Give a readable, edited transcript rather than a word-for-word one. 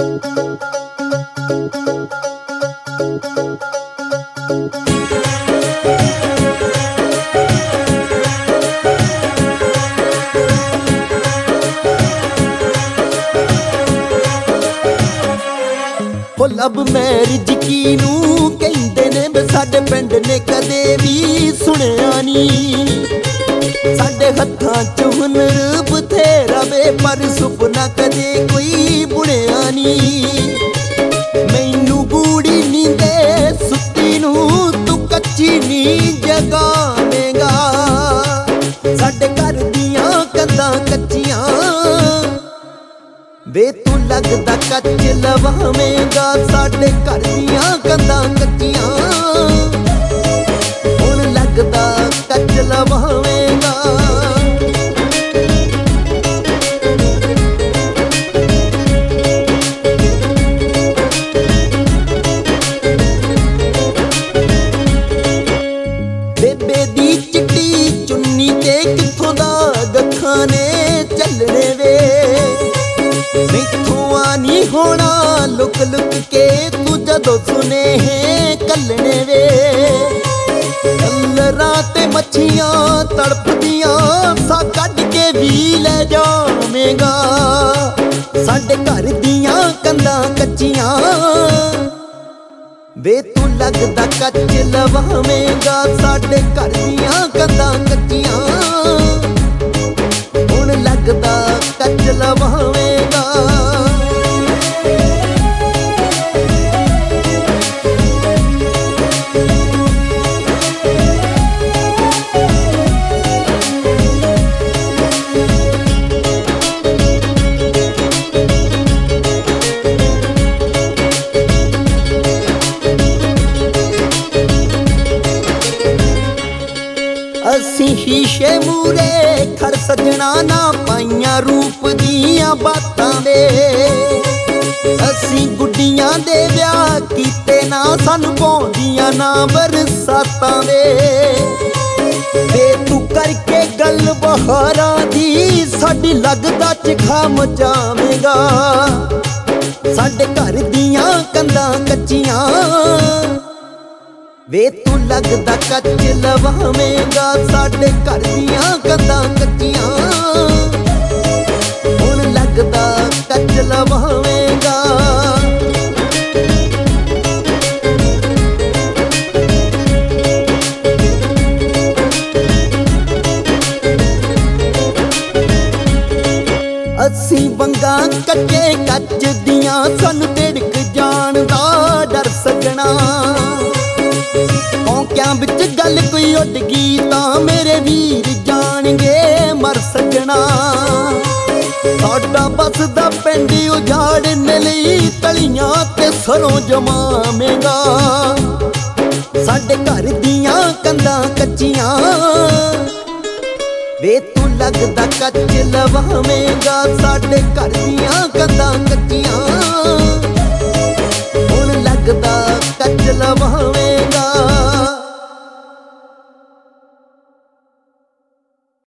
Love marriage किनू कहंदे ने वे साडे पिंड ने कदे भी सुनिया नी। साडे हत्थां च हुनर बथेरा वे पर सुपना कदे कोई बुनिया नी। मैनू गूड़ी नींदे सुत्ती नू तू कच्ची नी जगावेगा। साडे घर दियां कंधां कच्चियां वे तू लगदा कच्च लवावेगा। साडे घर दियां कंधां कच्चियां हुण लगदा कच्च लवावेगा। बेबे दी चिट्टी चुन्नी ते कित्थों दा गखां ने चलने वे। मैथों नी होना लुक लुक के तू जदों सुने कलने वे। कलरां ते मच्छियां तड़पदियां सा कढ के भी ले जावेगा। साडे घर दियां कंधां कच्चियां वे तू लगदा कच्च लवावेगा। साडे घर दियां कंधां कच्चियां हुण लगदा कच्च लवावेगा। असी शीशे मूरे खड़ सजना ना पाइयां रूप दियां बातां वे। असी गुड्डियां दे ब्याह कीते ना सानू पौंदियां ना बरसातां वे। वे तू करके गल बहारां दी साडी लगदा चिखा मचावेगा। साडे घर दियां कंधां कच्चियां वे तू लगदा कच्च लवावेगा। साडे घर दियां कंधां कच्चियां हुण लगदा कच्च लवावेगा। असी वंगा कच्चे कच्च दियां सानू तिड़क जाण दा डर सजना। औंकियां विच गल कोई उड गई तां मेरे वीर जाणगे मर सजना। साडा बसदा पिंड उजाड़ने लई तलियां ते सरों जमावेगा। साडे घर दियां कंधां कच्चियां वे तू लगदा कच्च लवावेगा। साडे घर दियां कंधां